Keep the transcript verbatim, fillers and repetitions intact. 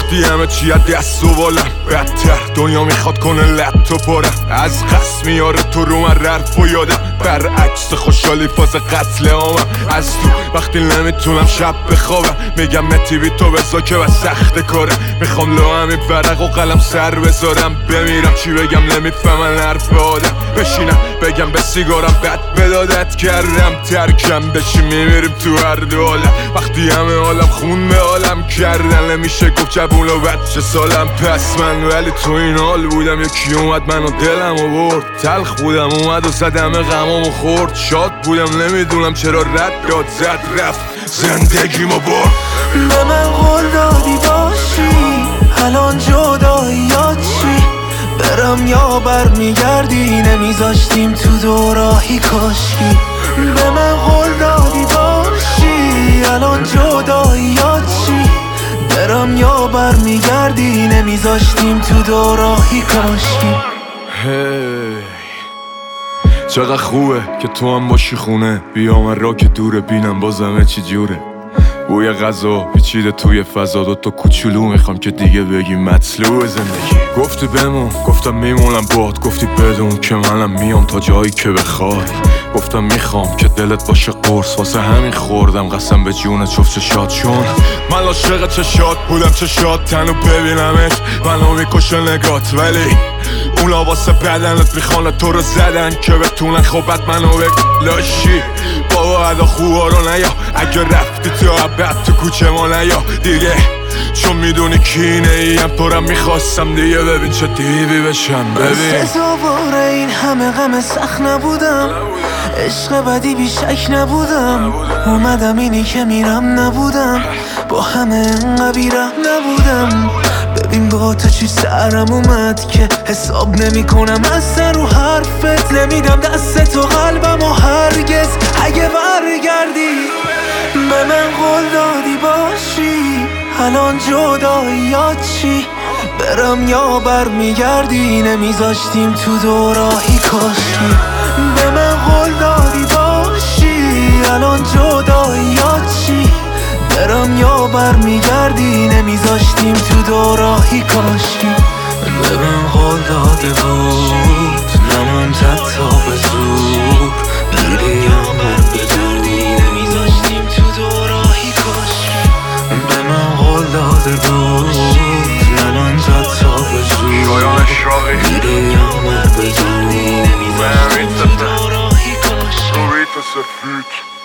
وقتی همه چی از دست و بالم بدتر دنیا میخواد کنه لط و پارم از قصد میاره تو رو من ررف و یادم برعکس خوشحالی فاز قتل عامم از تو وقتی نمیتونم شب بخوابم میگم متی بی تو بزا که و سخت کاره میخوام لو همین ورق و قلم سر بذارم بمیرم چی بگم نمیفهمن حرف آدم بشینم بگم به سیگارم بد بدادت کردم ترکم بشی میمیریم تو هر دو حالم وقتی همه حالم خون به حالم کردن نمیشه گفت جبون و بچه سالم پس من ولی تو این حال بودم یکی اومد منو دلم و برد تلخ بودم اومد و زدم غمامو خورد شاد بودم نمیدونم چرا رد داد زد رفت زندگیمو برد به من قول دادی باشی الان جداییات چی برم یا بر میگردی نمیذاشتیم تو دوراهی کاشکی به من قول دادی باشی الان جداییات چی برم یا بر میگردی نمیذاشتیم تو دوراهی کاشکی هی چقدر خوبه که تو هم باشی خونه بیا من را که دوره بینم بازمه چی جوره بوی غذا پیچیده توی فضا دوتا کوچولو میخوام که دیگه بگی مطلوب زندگی گفتی بمون گفتم میمونم باد گفتی بدون که منم میام تا جایی که بخوای گفتم میخوام که دلت باشه قرص واسه همین خوردم قسم به جون جفت چشات چون من عاشق چشات بودم چشات تنو ببینمت منو میکشه نگات ولی اونا واسه بدنت میخوانه تو رو زدن که بتونن خوبت منو بلاشی بابا ادا خوبا رو نیا اگه رفتی تو عبد تو کوچه ما نیا دیگه چون میدونی کینه ایم تو رو میخواستم دیگه ببین چه دیوی بشم ببین سزاوار این همه غم سخت نبودم عشق بدی بیشک نبودم اومدم اینی که میرم نبودم با همه انقدر بیرم نبودم ببین با تو چی سرم اومد که حساب نمی کنم از سر رو حرفت نمیدم دست تو قلبم و هرگز اگه برگردی به من قول دادی باشی الان جداییات چی برم یا بر میگردی نمیذاشتیم تو دوراهی کاشکی به من قول دادی باشی الان جداییات چی برم یا بر میگردی نمیذاشتیم تو دوراهی کاشکی به من قول داده بود نموندد تا به زور دیدی یا من بدونی نمیذاشتیم تو دوراهی کاشکی به من قول داده بود نموندد تا به زور دیدی یا من بدونی نمیذاشتیم تو دوراهی کاشکی